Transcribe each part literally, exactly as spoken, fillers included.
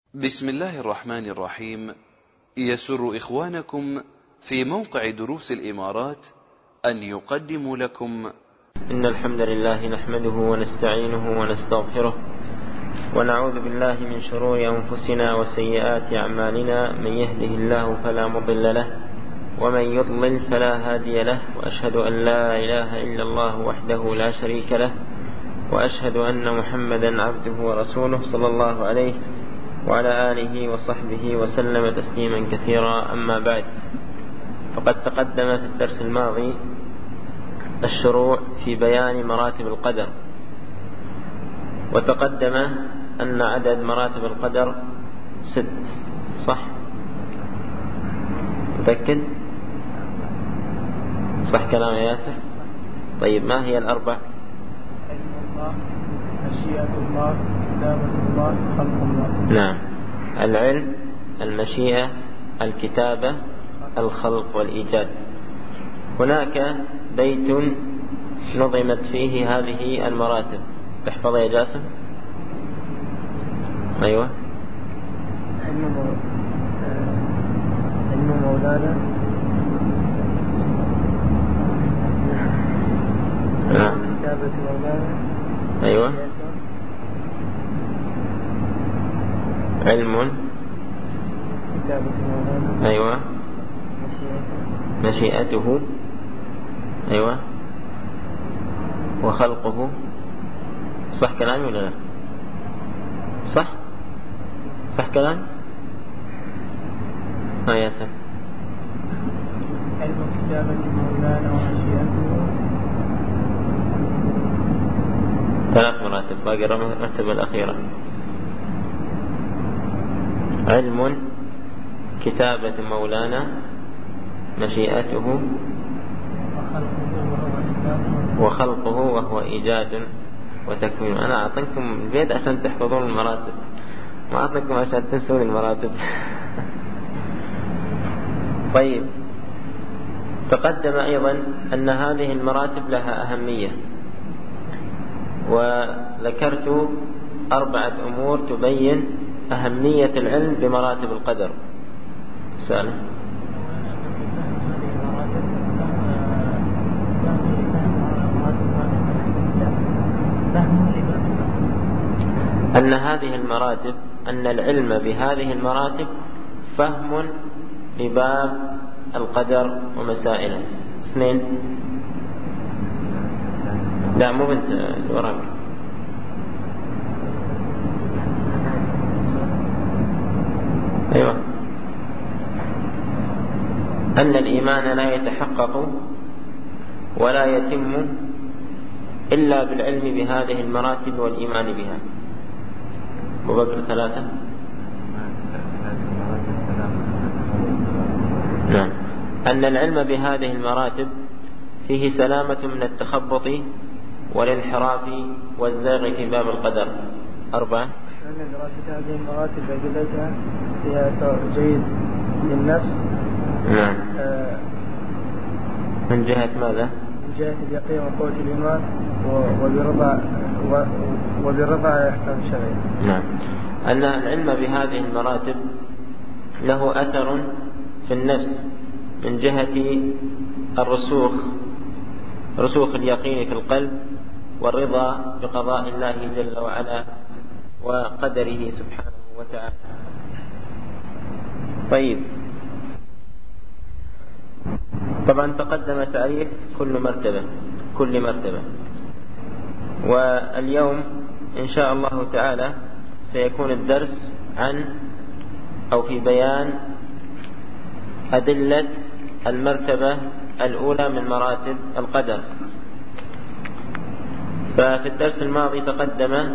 بسم الله الرحمن الرحيم. يسر إخوانكم في موقع دروس الإمارات أن يقدموا لكم إن الحمد لله نحمده ونستعينه ونستغفره ونعوذ بالله من شرور أنفسنا وسيئات أعمالنا. من يهده الله فلا مضل له ومن يضلل فلا هادي له، وأشهد أن لا إله إلا الله وحده لا شريك له، وأشهد أن محمدا عبده ورسوله صلى الله عليه وعلى آله وصحبه وسلم تسليما كثيرا. أما بعد، فقد تقدم في الدرس الماضي الشروع في بيان مراتب القدر، وتقدم أن عدد مراتب القدر ست، صح؟ متأكد؟ صح كلام يا ياسر؟ طيب، ما هي الأربع؟ علم الله، مشيئة الله، كتابة الله، خلق الله. نعم، العلم، المشيئة، الكتابة، الخلق والإيجاد. هناك بيت نظمت فيه هذه المراتب، تحفظ يا جاسم؟ أيوة. علم علم مولانا، نعم. كتابة مولانا، أيوة. علم، كتابة مولانا، أيوة. مشيئته، أيوة. وخلقه. صح كلامي ولا لا؟ صح؟ صح كلام؟ ها يا سلام. علم كتابة مولانا ومشيئته. ثلاث مراتب، باقي المرتبة الأخيرة. علم كتابة مولانا، مشيئته، وخلقه وهو إيجاد وتكوين. أنا أعطيكم البيت عشان تحفظون المراتب، ما أعطيكم عشان تنسون المراتب. طيب، تقدم أيضا أن هذه المراتب لها أهمية، وذكرت أربعة أمور تبين أهمية العلم بمراتب القدر. سؤال؟ أن هذه المراتب، أن العلم بهذه المراتب فهم لباب القدر ومسائله. اثنين، لا مو بنت الوراق. أيوة. أن الإيمان لا يتحقق ولا يتم إلا بالعلم بهذه المراتب والإيمان بها. مبكر ثلاثة. نعم. أن العلم بهذه المراتب فيه سلامة من التخبط والانحراف والزاغ في باب القدر. أربعة، أن دراسة هذه المراتب بأدلتها فيها أثر جيد للنفس. نعم. آه من جهة ماذا؟ من جهة اليقين وقوة الإيمان وبرضا وبرضا على أحكام الشرعية. نعم. أن العلم بهذه المراتب له أثر في النفس من جهة الرسوخ، رسوخ اليقين في القلب، والرضا بقضاء الله جل وعلا وقدره سبحانه وتعالى. طيب، طبعا تقدم تعريف كل مرتبة كل مرتبة واليوم إن شاء الله تعالى سيكون الدرس عن أو في بيان أدلة المرتبة الأولى من مراتب القدر. ففي الدرس الماضي تقدم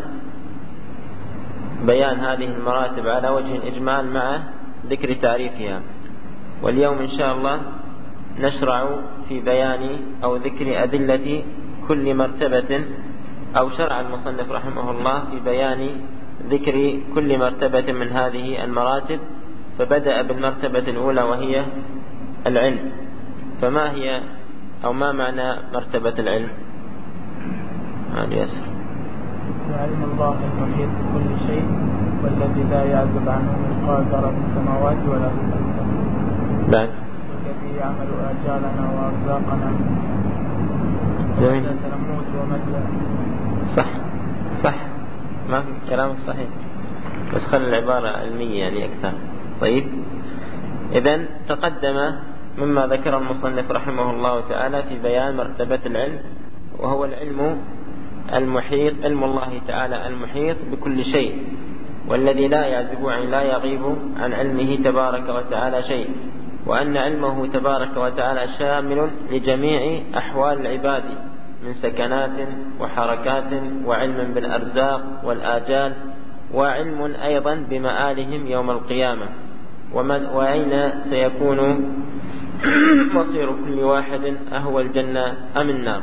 بيان هذه المراتب على وجه الإجمال مع ذكر تعريفها، واليوم إن شاء الله نشرع في بيان أو ذكر أدلة كل مرتبة، أو شرع المصنف رحمه الله في بيان ذكر كل مرتبة من هذه المراتب. فبدأ بالمرتبة الأولى وهي العلم. فما هي أو ما معنى مرتبة العلم؟ هذا يسر. علم الله المحيط بكل شيء والذي لا يعزب عنه مثقال ذرة في السماوات ولا في الأرض. بعد والذي يعمل آجالنا وأرزاقنا جميل. نموت ومتى. صح صح، ما في كلامك صحيح، بس خلي العبارة علمية يعني أكثر. طيب، إذن تقدم مما ذكر المصنف رحمه الله تعالى في بيان مرتبة العلم، وهو العلم المحيط، علم الله تعالى المحيط بكل شيء، والذي لا يعزب عن لا يغيب عن علمه تبارك وتعالى شيء، وأن علمه تبارك وتعالى شامل لجميع أحوال العباد من سكنات وحركات، وعلم بالأرزاق والآجال، وعلم أيضا بمآلهم يوم القيامة، وأين سيكون مصير كل واحد، أهو الجنة أم النار.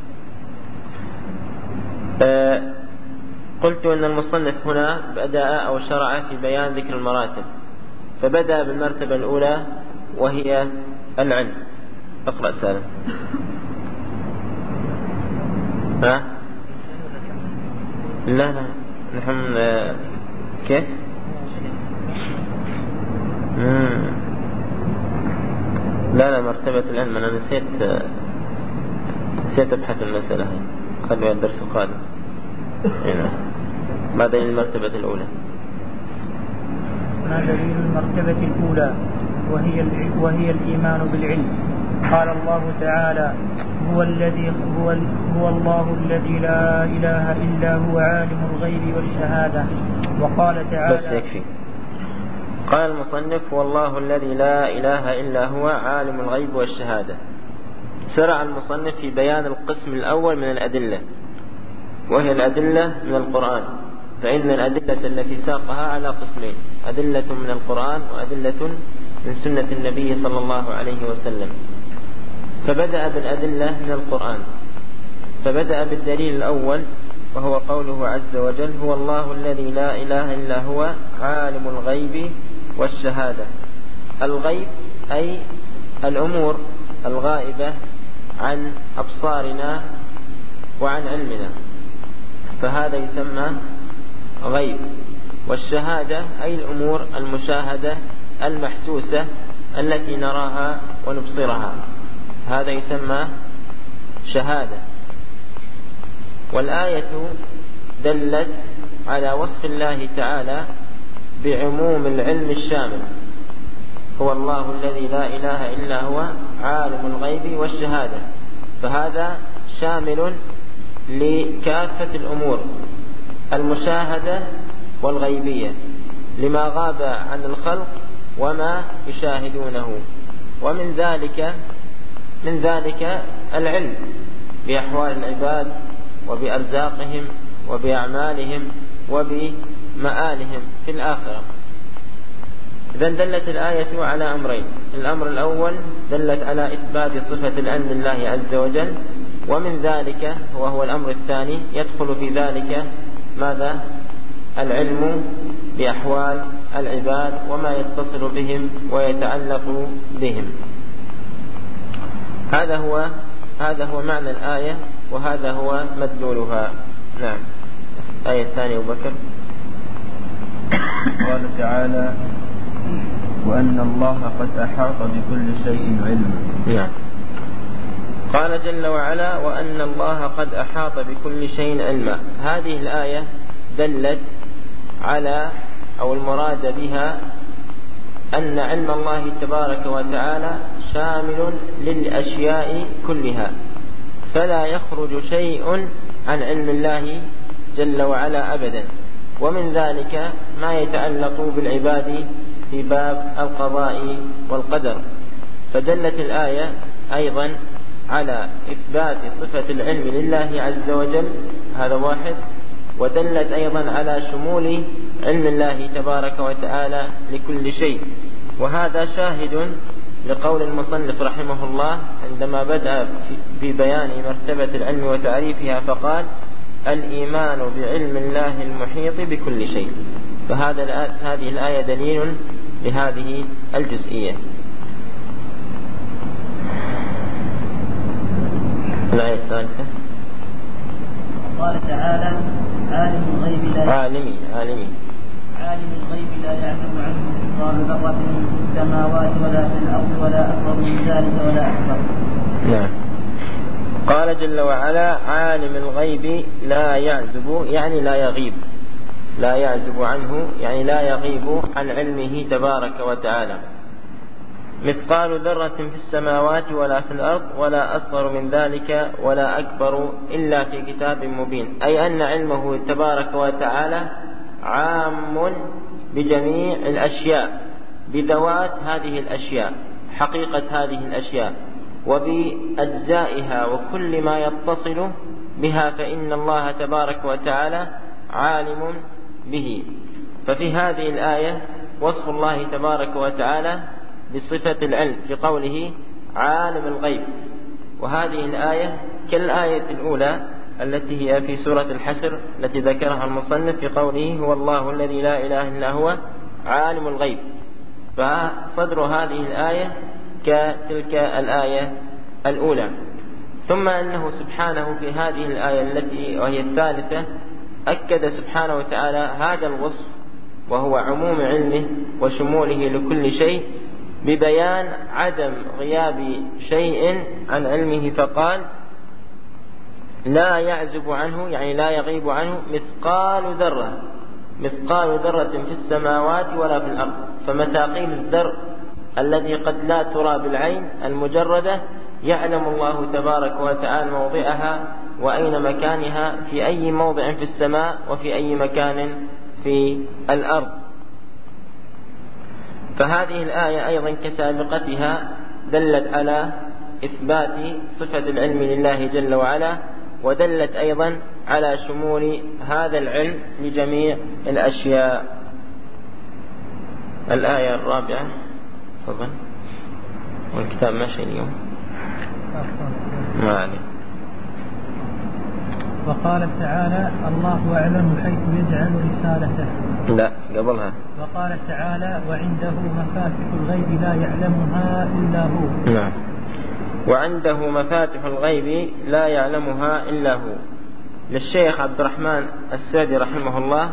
أه قلت أن المصنف هنا بدأ أو شرع في بيان ذكر المراتب، فبدأ بالمرتبة الأولى وهي العلم. اقرأ سالم. ها؟ لا لا نحن أه كيف؟ مم. لا لا مرتبة العلم أنا نسيت نسيت أبحث المسألة هي، خلوها الدرس القادم. هنا ما دليل المرتبة الأولى؟ ما دليل المرتبة الأولى وهي وهي الإيمان بالعلم. قال الله تعالى: هو الذي هو, هو الله الذي لا إله إلا هو عالم الغيب والشهادة. وقال تعالى: بس يكفي. قال المصنف: والله الذي لا إله إلا هو عالم الغيب والشهادة. شرع المصنف في بيان القسم الأول من الأدلة، وهي الأدلة من القرآن، فإن الأدلة التي ساقها على قسمين: أدلة من القرآن وأدلة من سنة النبي صلى الله عليه وسلم. فبدأ بالأدلة من القرآن، فبدأ بالدليل الأول وهو قوله عز وجل: هو الله الذي لا إله إلا هو عالم الغيب والشهادة. الغيب أي الأمور الغائبة عن أبصارنا وعن علمنا، فهذا يسمى غيب. والشهادة أي الأمور المشاهدة المحسوسة التي نراها ونبصرها، هذا يسمى شهادة. والآية دلت على وصف الله تعالى بعموم العلم الشامل: هو الله الذي لا إله إلا هو عالم الغيب والشهادة، فهذا شامل لكافة الأمور المشاهدة والغيبية، لما غاب عن الخلق وما يشاهدونه. ومن ذلك من ذلك العلم بأحوال العباد وبأرزاقهم وبأعمالهم وبمآلهم في الآخرة. إذن دلت الآية على أمرين: الأمر الأول دلت على إثبات صفة العلم لله عز وجل، ومن ذلك وهو الأمر الثاني يدخل في ذلك ماذا؟ العلم بأحوال العباد وما يتصل بهم ويتعلق بهم. هذا هو هذا هو معنى الآية، وهذا هو مدلولها. نعم. الآية الثانية أبو بكر. قال تعالى: وأن الله قد أحاط بكل شيء علما. نعم. قال جل وعلا: وأن الله قد أحاط بكل شيء علما. هذه الآية دلت على أو المراد بها أن علم الله تبارك وتعالى شامل للأشياء كلها، فلا يخرج شيء عن علم الله جل وعلا أبدا، ومن ذلك ما يتعلق بالعباد في باب القضاء والقدر. فدلت الآية أيضا على إثبات صفة العلم لله عز وجل، هذا واحد، ودلت أيضا على شمول علم الله تبارك وتعالى لكل شيء. وهذا شاهد لقول المصنف رحمه الله عندما بدأ في بيان مرتبة العلم وتعريفها فقال: الإيمان بعلم الله المحيط بكل شيء. فهذا هذه الآية دليل لهذه الجزئية. الآية الثالثة: قال تعالى: عالم لا عالمي عالمي عالم الغيب لا يعلم عنه مثقال ذرة في السماوات ولا في الأرض ولا أكبر من ذلك ولا أكبر. نعم. قال جل وعلا عالم الغيب لا يعزب يعني لا يغيب، لا يعزب عنه يعني لا يغيب عن علمه تبارك وتعالى مثقال ذرة في السماوات ولا في الأرض ولا أصغر من ذلك ولا أكبر إلا في كتاب مبين، أي أن علمه تبارك وتعالى عام بجميع الأشياء، بذوات هذه الأشياء، حقيقة هذه الأشياء، وبأجزائها وكل ما يتصل بها، فإن الله تبارك وتعالى عالم به. ففي هذه الآية وصف الله تبارك وتعالى بصفة العلم في قوله عالم الغيب، وهذه الآية كالآية الأولى التي هي في سورة الحشر التي ذكرها المصنف في قوله هو الله الذي لا إله إلا هو عالم الغيب، فصدر هذه الآية كتلك الآية الأولى. ثم أنه سبحانه في هذه الآية التي وهي الثالثة أكد سبحانه وتعالى هذا الوصف وهو عموم علمه وشموله لكل شيء ببيان عدم غياب شيء عن علمه، فقال لا يعزب عنه يعني لا يغيب عنه مثقال ذرة، مثقال ذرة في السماوات ولا في الأرض. فمثاقيل الذر الذي قد لا ترى بالعين المجردة يعلم الله تبارك وتعالى موضعها وأين مكانها في أي موضع في السماء وفي أي مكان في الأرض. فهذه الآية أيضا كسابقتها دلت على إثبات صفة العلم لله جل وعلا، ودلت أيضا على شمول هذا العلم لجميع الأشياء. الآية الرابعة تفضل، والكتاب ماشي اليوم ما عليه. وقال تعالى الله أعلم حيث يجعل رسالته. لا قبلها. وقال تعالى وعنده مفاتح الغيب لا يعلمها إلا هو. نعم. وعنده مفاتح الغيب لا يعلمها إلا هو. للشيخ عبد الرحمن السعدي رحمه الله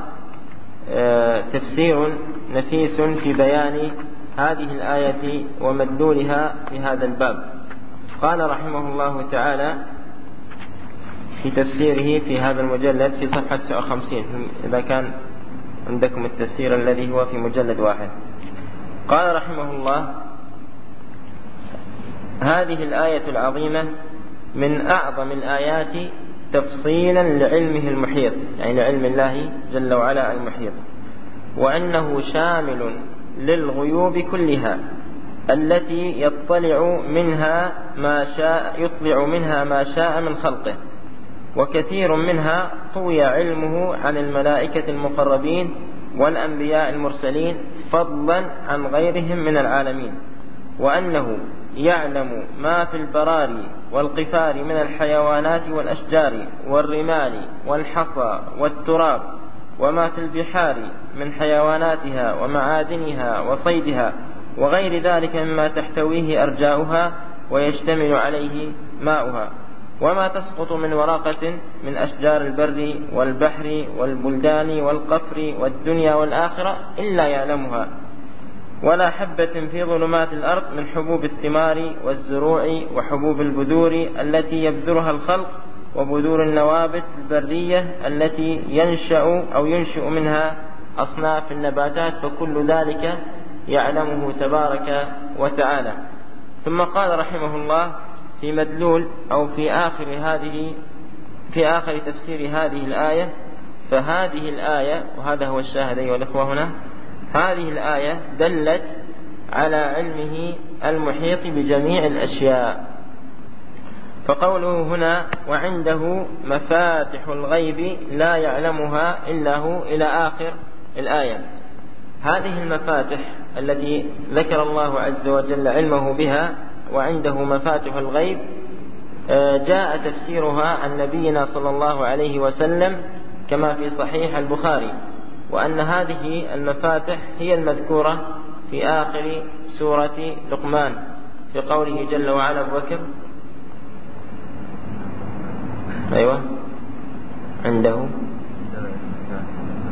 تفسير نفيس في بيان هذه الآية ومدلولها في هذا الباب. قال رحمه الله تعالى في تفسيره في هذا المجلد في صفحة تسعة وخمسين إذا كان عندكم التفسير الذي هو في مجلد واحد. قال رحمه الله هذه الآية العظيمة من أعظم الآيات تفصيلا لعلمه المحيط، يعني لعلم الله جل وعلا المحيط، وأنه شامل للغيوب كلها التي يطلع منها ما شاء يطلع منها ما شاء من خلقه، وكثير منها طوي علمه عن الملائكة المقربين والأنبياء المرسلين فضلا عن غيرهم من العالمين، وأنه يعلم ما في البراري والقفار من الحيوانات والأشجار والرمال والحصى والتراب، وما في البحار من حيواناتها ومعادنها وصيدها وغير ذلك مما تحتويه أرجاؤها ويشتمل عليه ماؤها، وما تسقط من ورقة من أشجار البر والبحر والبلدان والقفر والدنيا والآخرة إلا يعلمها، ولا حبة في ظلمات الأرض من حبوب الثمار والزروع وحبوب البذور التي يبذرها الخلق، وبذور النوابت البرية التي ينشأ أو ينشئ منها أصناف النباتات، فكل ذلك يعلمه تبارك وتعالى. ثم قال رحمه الله في مدلول أو في آخر هذه في آخر تفسير هذه الآية، فهذه الآية وهذا هو الشاهد أيها الأخوة هنا، هذه الآية دلت على علمه المحيط بجميع الأشياء. فقوله هنا وعنده مفاتح الغيب لا يعلمها إلا هو إلى آخر الآية، هذه المفاتح التي ذكر الله عز وجل علمه بها وعنده مفاتح الغيب جاء تفسيرها عن نبينا صلى الله عليه وسلم كما في صحيح البخاري، وأن هذه المفاتح هي المذكورة في آخر سورة لقمان في قوله جل وعلا بكر أيوة عنده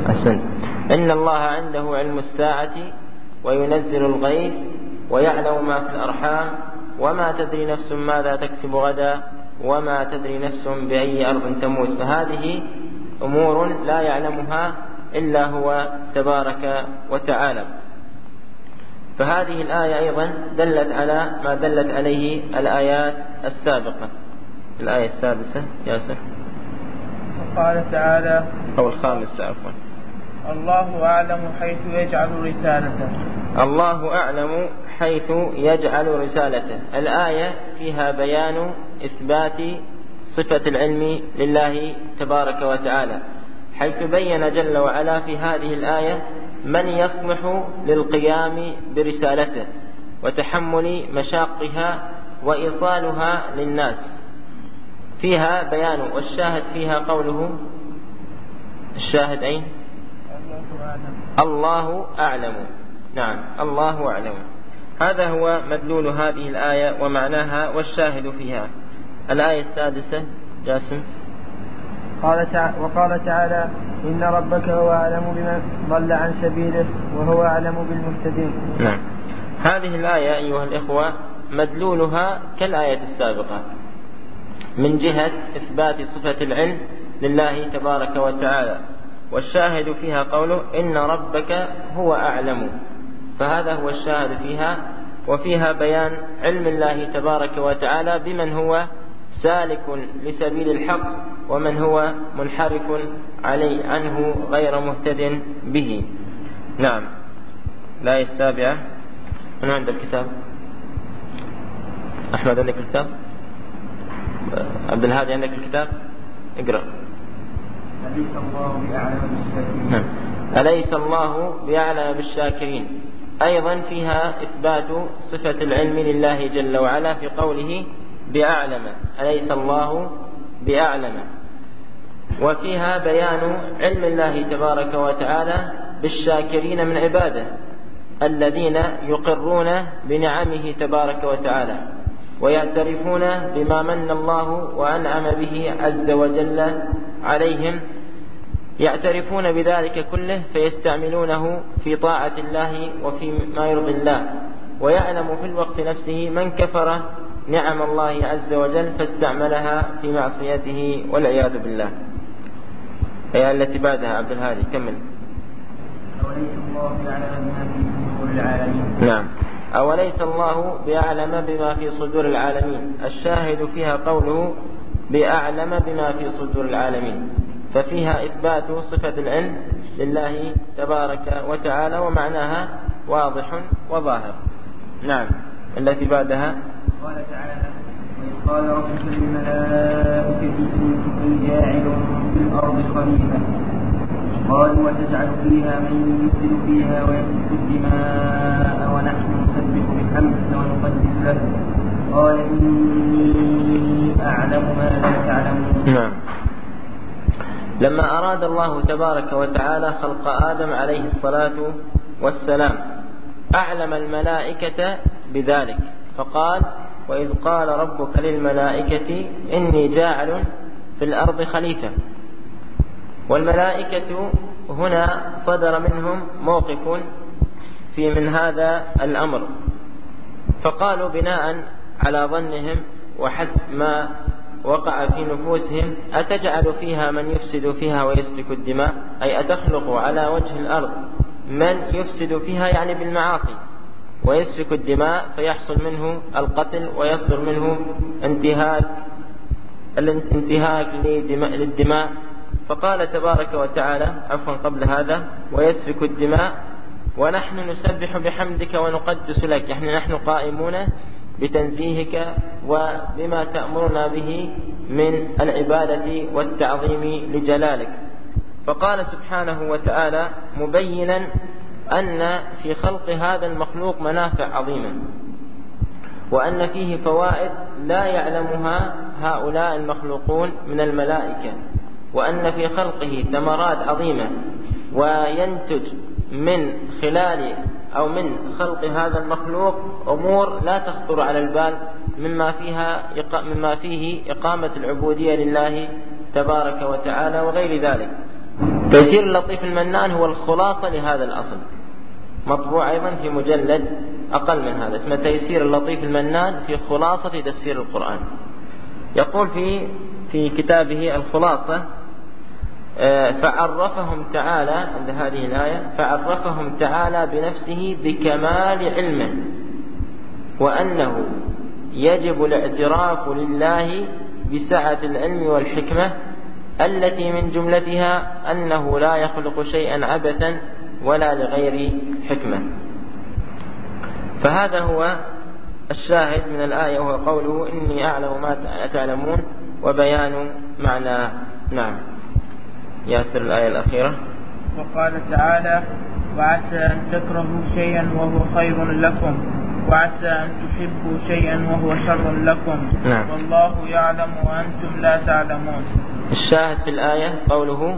أحسنت. إن الله عنده علم الساعة وينزل الغيث ويعلم ما في الأرحام وما تدري نفس ماذا تكسب غدا وما تدري نفس بأي أرض تموت. فهذه أمور لا يعلمها إلا هو تبارك وتعالى. فهذه الآية أيضا دلت على ما دلت عليه الآيات السابقة. الآية السادسة ياسر. قال تعالى أو الخامسة عفوا. الله أعلم حيث يجعل رسالته. الله أعلم حيث يجعل رسالته. الآية فيها بيان إثبات صفة العلم لله تبارك وتعالى، حيث بين جل وعلا في هذه الآية من يصلح للقيام برسالته وتحمل مشاقها وإيصالها للناس. فيها بيان، والشاهد فيها قوله، الشاهد أين؟ الله أعلم. نعم، الله أعلم. هذا هو مدلول هذه الآية ومعناها والشاهد فيها. الآية السادسة جاسم. قال تعالى وقال تعالى إن ربك هو أعلم بمن ضل عن سبيله وهو أعلم بالمهتدين. نعم، هذه الآية أيها الإخوة مدلولها كالآية السابقة من جهة إثبات صفة العلم لله تبارك وتعالى، والشاهد فيها قوله إن ربك هو أعلم، فهذا هو الشاهد فيها. وفيها بيان علم الله تبارك وتعالى بمن هو سالك لسبيل الحق ومن هو منحرف علي عنه غير مهتد به. نعم. الآية السابعة. من عند الكتاب؟ أحمد عندك الكتاب؟ عبد الهادي عندك الكتاب؟ اقرأ. أليس الله بأعلم بالشاكرين. أليس الله بأعلم بالشاكرين. أيضا فيها إثبات صفة العلم لله جل وعلا في قوله بأعلم، أليس الله بأعلم. وفيها بيان علم الله تبارك وتعالى بالشاكرين من عباده الذين يقرون بنعمه تبارك وتعالى ويعترفون بما من الله وأنعم به عز وجل عليهم، يعترفون بذلك كله فيستعملونه في طاعة الله وفي ما يرضي الله. ويعلم في الوقت نفسه من كفر نعم الله عز وجل فاستعملها في معصيته والعياذ بالله. هي التي بعدها عبد الهادي كمل. أوليس الله بأعلم بما في صدور العالمين. نعم، أوليس الله بأعلم بما في صدور العالمين. الشاهد فيها قوله بأعلم بما في صدور العالمين، ففيها إثبات صفة العلم لله تبارك وتعالى ومعناها واضح وظاهر. نعم، التي بعدها. قال تعالى وإذ قال ربك للملائكة إني جاعل في الأرض خليفة قالوا وتجعل فيها من يفسد فيها ويسفك الدماء ونحن نسبح بحمدك ونقدس لك قال إني أعلم ما لا تعلمون. نعم. لما أراد الله تبارك وتعالى خلق آدم عليه الصلاة والسلام أعلم الملائكة بذلك، فقال وإذ قال ربك للملائكة إني جاعل في الأرض خليفة. والملائكة هنا صدر منهم موقف في من هذا الأمر، فقالوا بناء على ظنهم وحسب ما وقع في نفوسهم أتجعل فيها من يفسد فيها ويسفك الدماء، أي أتخلق على وجه الأرض من يفسد فيها يعني بالمعاصي ويسفك الدماء فيحصل منه القتل ويصدر منه انتهاك الانتهاك للدماء. فقال تبارك وتعالى عفوا قبل هذا ويسفك الدماء ونحن نسبح بحمدك ونقدس لك، يعني نحن قائمون بتنزيهك وبما تأمرنا به من العبادة والتعظيم لجلالك. فقال سبحانه وتعالى مبينا أن في خلق هذا المخلوق منافع عظيمة وأن فيه فوائد لا يعلمها هؤلاء المخلوقون من الملائكة، وأن في خلقه ثمرات عظيمة وينتج من خلال أو من خلق هذا المخلوق أمور لا تخطر على البال مما فيها مما فيه إقامة العبودية لله تبارك وتعالى وغير ذلك. تيسير اللطيف المنان هو الخلاصة لهذا الأصل، مطبوع أيضا في مجلد أقل من هذا، اسمه تيسير اللطيف المنان في خلاصة تفسير القرآن. يقول في في كتابه الخلاصة: فعرفهم تعالى عند هذه الآية فعرفهم تعالى بنفسه بكمال علمه، وأنه يجب الاعتراف لله بسعة العلم والحكمة التي من جملتها أنه لا يخلق شيئا عبثا ولا لغير حكمة. فهذا هو الشاهد من الآية، وهو قوله: إني أعلم ما تعلمون، وبيان معناه. نعم. ياسر الآية الأخيرة. وقال تعالى: وعسى أن تكرهوا شيئا وهو خير لكم، وعسى أن تحبوا شيئا وهو شر لكم. نعم. والله يعلم وأنتم لا تعلمون. الشاهد في الآية قوله: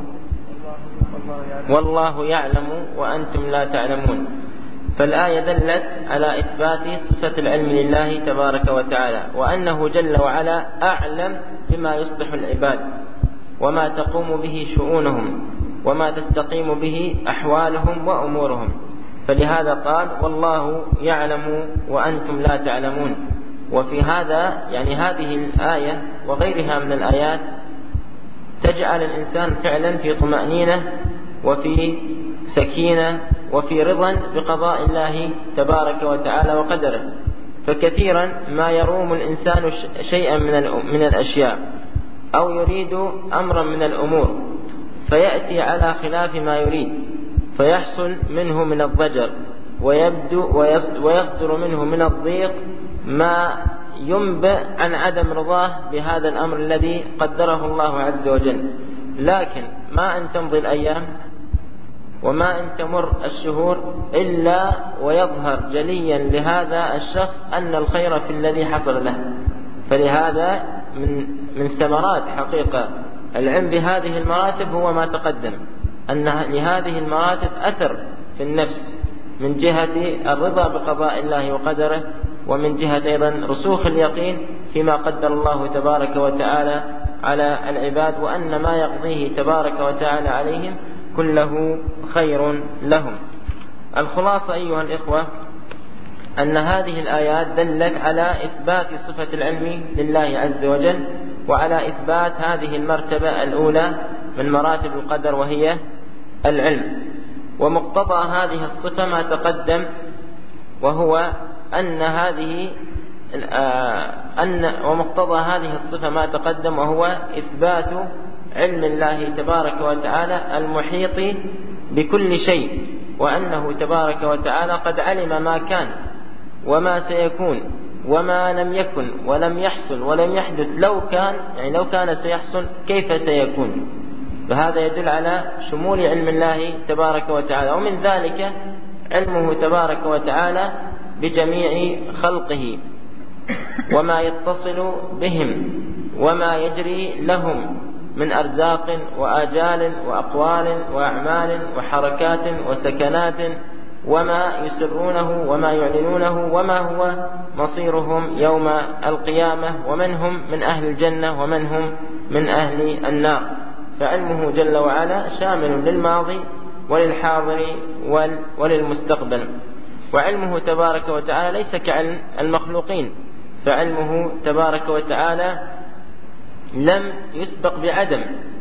والله يعلم وأنتم لا تعلمون. فالآية دلت على إثبات صفة العلم لله تبارك وتعالى، وأنه جل وعلا أعلم بما يصلح العباد، وما تقوم به شؤونهم، وما تستقيم به أحوالهم وأمورهم. فلهذا قال: والله يعلم وأنتم لا تعلمون. وفي هذا يعني هذه الآية وغيرها من الآيات تجعل الإنسان فعلا في طمأنينة وفي سكينة وفي رضا بقضاء الله تبارك وتعالى وقدره. فكثيرا ما يروم الإنسان شيئا من الأشياء أو يريد أمرا من الأمور فيأتي على خلاف ما يريد، فيحصل منه من الضجر ويبدو ويصدر منه من الضيق ما ينبئ عن عدم رضاه بهذا الأمر الذي قدره الله عز وجل. لكن ما أن تمضي الأيام وما أن تمر الشهور إلا ويظهر جليا لهذا الشخص أن الخير في الذي حصل له. فلهذا من من ثمرات حقيقة العلم بهذه المراتب هو ما تقدم، أن لهذه المراتب أثر في النفس من جهة الرضا بقضاء الله وقدره، ومن جهة أيضا رسوخ اليقين فيما قدر الله تبارك وتعالى على العباد، وأن ما يقضيه تبارك وتعالى عليهم كله خير لهم. الخلاصة أيها الإخوة أن هذه الآيات دلت على إثبات صفة العلم لله عز وجل، وعلى إثبات هذه المرتبة الأولى من مراتب القدر وهي العلم. ومقتضى هذه الصفة ما تقدم، وهو أن هذه أن ومقتضى هذه الصفة ما تقدم وهو إثبات علم الله تبارك وتعالى المحيط بكل شيء، وأنه تبارك وتعالى قد علم ما كان وما سيكون وما لم يكن ولم يحصل ولم يحدث لو كان، يعني لو كان سيحصل كيف سيكون. فهذا يدل على شمول علم الله تبارك وتعالى. ومن ذلك علمه تبارك وتعالى بجميع خلقه وما يتصل بهم وما يجري لهم من أرزاق وآجال وأقوال وأعمال وحركات وسكنات، وما يسرونه وما يعلنونه، وما هو مصيرهم يوم القيامة، ومن هم من أهل الجنة ومن هم من أهل النار. فعلمه جل وعلا شامل للماضي وللحاضر وللمستقبل. وعلمه تبارك وتعالى ليس كعلم المخلوقين، فعلمه تبارك وتعالى لم يسبق بعدم،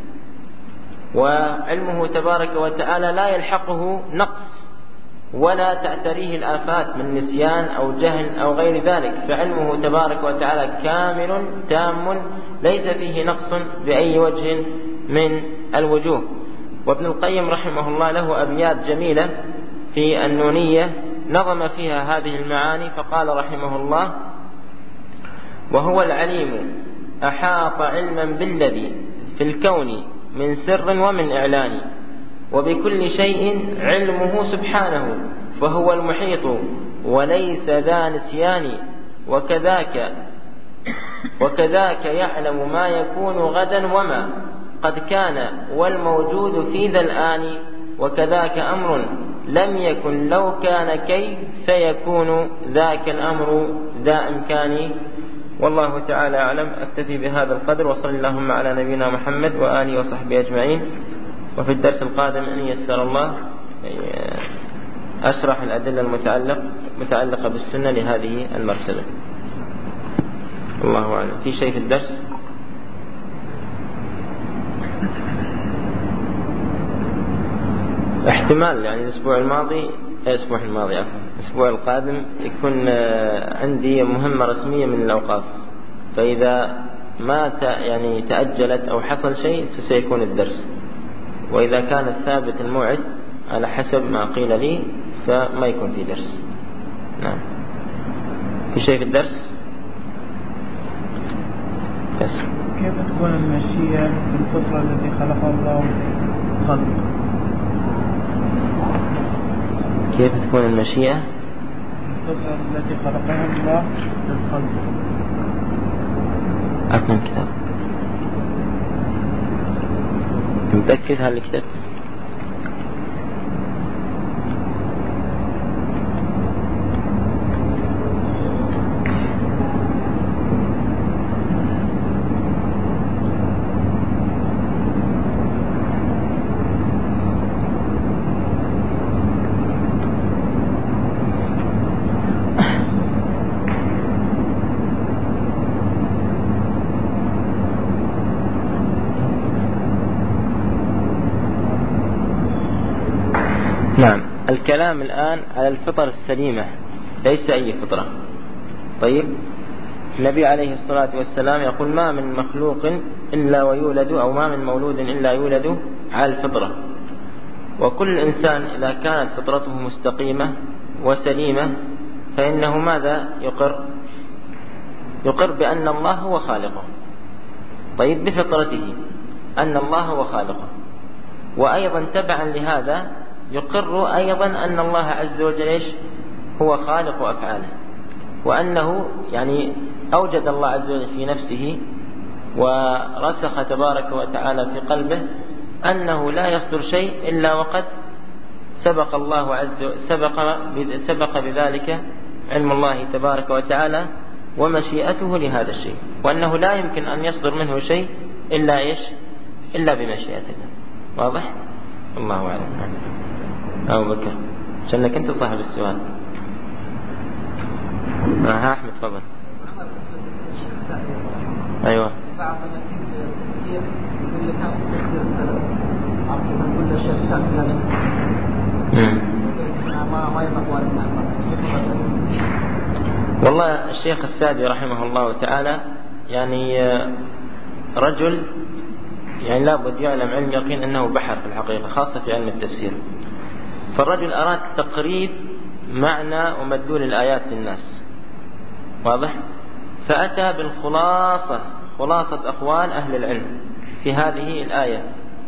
وعلمه تبارك وتعالى لا يلحقه نقص ولا تعتريه الآفات من نسيان أو جهل أو غير ذلك. فعلمه تبارك وتعالى كامل تام ليس فيه نقص بأي وجه من الوجوه. وابن القيم رحمه الله له أبيات جميلة في النونية نظم فيها هذه المعاني، فقال رحمه الله: وهو العليم أحاط علما بالذي في الكون من سر ومن إعلان، وبكل شيء علمه سبحانه، فهو المحيط وليس ذا نسيان. وكذاك وكذاك يعلم ما يكون غدا وما قد كان والموجود في ذا الآن، وكذاك أمر لم يكن لو كان كيف فيكون ذاك الأمر ذا إمكان. والله تعالى أعلم. أكتفي بهذا القدر، وصلى اللهم على نبينا محمد وآله وصحبه أجمعين. وفي الدرس القادم إن يسر الله أشرح الأدلة المتعلق متعلقة بالسنة لهذه المرتبة. الله أعلم. في شيء في الدرس؟ احتمال يعني الأسبوع الماضي الأسبوع الماضي عفوا الأسبوع القادم يكون عندي مهمة رسمية من الأوقاف، فإذا ما يعني تأجلت أو حصل شيء فسيكون الدرس، وإذا كان ثابت الموعد على حسب ما قيل لي فما يكون في درس. نعم. في شيء في الدرس؟ بس. كيف تكون المشيئة في الفطرة التي خلقها الله خلق؟ كيف تكون المشيئة؟ الفطرة التي خلقها الله للخلق. أكمل كتاب. متأكد هذا الكتاب؟ نعم. الكلام الآن على الفطر السليمة، ليس أي فطرة. طيب، النبي عليه الصلاة والسلام يقول ما من مخلوق إلا ويولد أو ما من مولود إلا يولد على الفطرة، وكل إنسان إذا كانت فطرته مستقيمة وسليمة فإنه ماذا يقر؟ يقر بأن الله هو خالقه. طيب، بفطرته أن الله هو خالقه، وأيضا تبعا لهذا يقر أيضا أن الله عز وجل هو خالق أفعاله، وأنه يعني أوجد الله عز وجل في نفسه ورسخ تبارك وتعالى في قلبه أنه لا يصدر شيء إلا وقد سبق الله عز وجل سبق, سبق بذلك علم الله تبارك وتعالى ومشيئته لهذا الشيء، وأنه لا يمكن أن يصدر منه شيء إلا إيش إلا بمشيئة الله. واضح؟ الله أعلم. أبو بكر عشانك أنت صاحب السؤال. ها أحمد تفضل. أيوة. والله الشيخ السعدي رحمه الله تعالى يعني رجل يعني لابد يعلم علم يقين أنه بحر في الحقيقة، خاصة في علم التفسير. فالرجل أراد تقريب معنى ومدلول الآيات للناس. واضح؟ فأتى بالخلاصة، خلاصة أقوال أهل العلم في هذه الآية،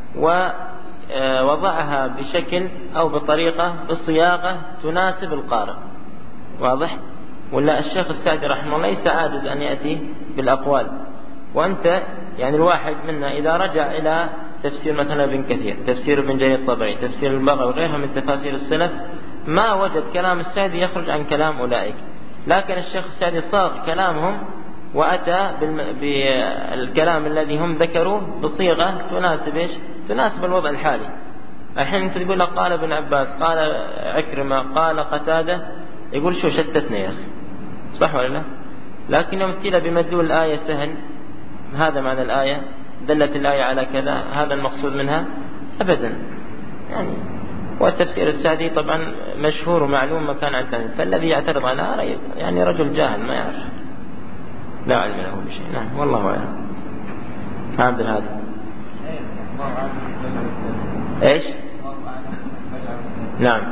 ووضعها بشكل أو بطريقة بصياغة تناسب القارئ. واضح؟ ولا الشيخ السعدي رحمه الله ليس عاجز أن يأتي بالأقوال، وأنت يعني الواحد منا إذا رجع إلى تفسير مثلا ابن كثير، تفسير ابن جرير الطبري، تفسير البغوي وغيرها من تفاسير السلف، ما وجد كلام السعدي يخرج عن كلام أولئك، لكن الشيخ السعدي صاغ كلامهم وأتى بالكلام الذي هم ذكروا بصيغة تناسب إيش؟ تناسب الوضع الحالي. الحين أنت تقول لك قال ابن عباس، قال عكرمة، قال قتادة، يقول شو شتتنا يا أخي، صح ولا لا؟ لكن يوم تيلا بمدلول الآية سهل، هذا معنى الآية، دلت الآية على كذا، هذا المقصود منها، أبدا يعني. والتفسير السعدي طبعا مشهور ومعلوم مكان عن، فالذي يعترض على يعني رجل جاهل ما يعرف، لا علم له بشيء. نعم، والله أعلم. عبد الهادي ايش؟ نعم.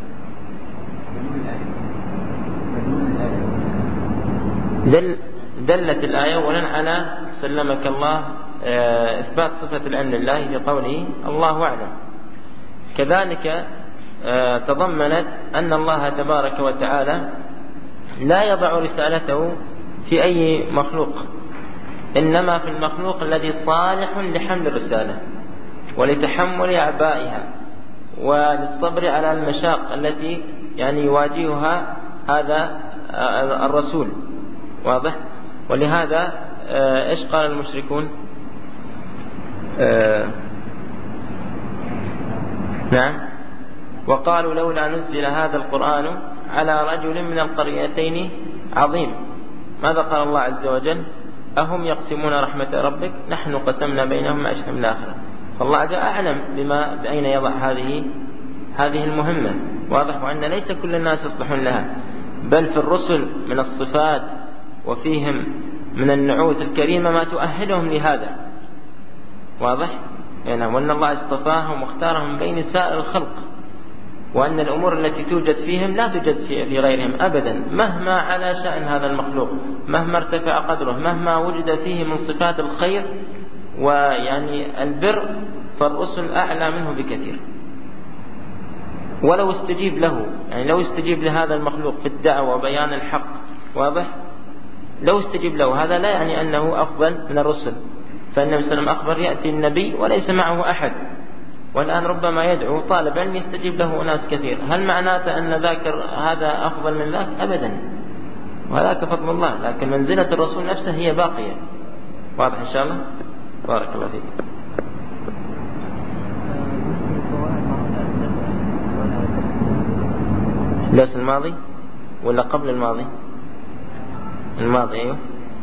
دل دلت الآية أولا على سلمك الله إثبات صفة العلم لله بقوله الله أعلم. كذلك تضمنت أن الله تبارك وتعالى لا يضع رسالته في أي مخلوق، إنما في المخلوق الذي صالح لحمل الرسالة ولتحمل أعبائها وللصبر على المشاق التي يعني يواجهها هذا الرسول. واضح؟ ولهذا ايش قال المشركون؟ نعم. وقالوا لولا نزل هذا القرآن على رجل من القريتين عظيم. ماذا قال الله عز وجل؟ أهم يقسمون رحمة ربك نحن قسمنا بينهم معيشتهم الآخرة. فالله جاء أعلم بما بأين يضع هذه هذه المهمة. واضح وأن ليس كل الناس يصلحون لها، بل في الرسل من الصفات وفيهم من النعوت الكريمة ما تؤهلهم لهذا. واضح يعني وأن الله اصطفاهم واختارهم بين سائر الخلق، وأن الأمور التي توجد فيهم لا توجد في غيرهم أبدا، مهما على شأن هذا المخلوق، مهما ارتفع قدره، مهما وجد فيه من صفات الخير ويعني البر، فالرسل أعلى منه بكثير. ولو استجيب له، يعني لو استجيب لهذا المخلوق في الدعوة وبيان الحق، واضح، لو استجيب له هذا لا يعني أنه أفضل من الرسل. فالنبي صلى الله عليه وسلم أخبر يأتي النبي وليس معه أحد، والآن ربما يدعو طالب علم يستجيب له ناس كثير. هل معناته أن ذاك هذا أفضل من ذاك؟ أبدا، وهذاك فضل الله، لكن منزلة الرسول نفسه هي باقية. واضح إن شاء الله؟ بارك الله فيك. الدرس الماضي ولا قبل الماضي؟ الماضي أيوه.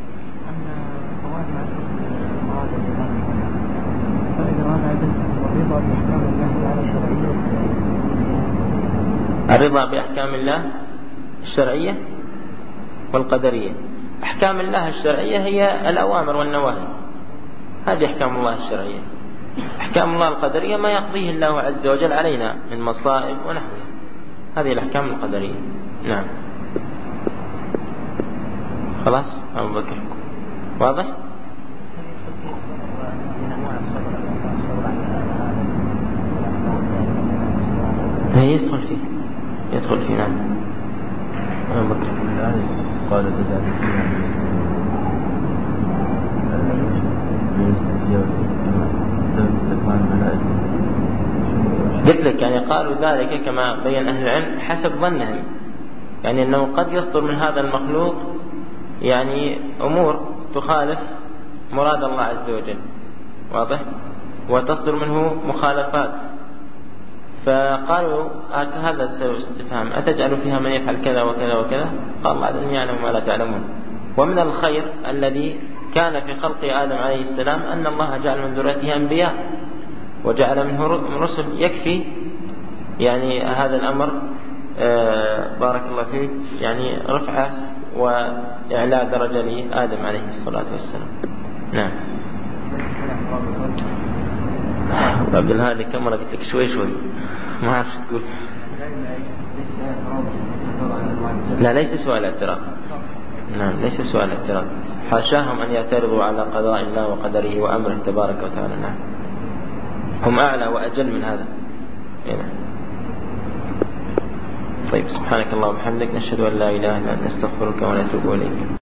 الرضا بأحكام الله الشرعية والقدرية. أحكام الله الشرعية هي الأوامر والنواهي، هذه أحكام الله الشرعية. أحكام الله القدرية ما يقضيه الله عز وجل علينا من مصائب ونحوها، هذه الأحكام القدرية. نعم خلاص أبو بكر واضح؟ يدخل فيه يدخل فيه نعم أبو بكر. قال تزال فيها قلت لك يعني قالوا ذلك كما بين أهل العلم حسب ظنهم، يعني أنه قد يصدر من هذا المخلوق يعني أمور تخالف مراد الله عز وجل، واضح، وتصدر منه مخالفات. فقالوا هذا السبب استفهام، أتجعل فيها من يفعل كذا وكذا وكذا؟ قال الله أن يعلم ما لا تعلمون. ومن الخير الذي كان في خلق آدم عليه السلام أن الله جعل من ذريته أنبياء وجعل منه رسل، يكفي يعني هذا الأمر آه بارك الله فيك يعني رفعة وإعلاء درجة لآدم عليه الصلاة والسلام. نعم عبد الهادي كم مرة قلت لك شوي شوي ما أعرف تقول. لا ليس سؤال اعتراض، نعم ليس سؤال اعتراض، حاشاهم أن يعترضوا على قضاء الله وقدره وأمره تبارك وتعالى. نعم هم أعلى وأجل من هذا. نعم. طيب سبحانك اللهم وبحمدك نشهد أن لا إله إلا أنت نستغفرك ونتوب إليك.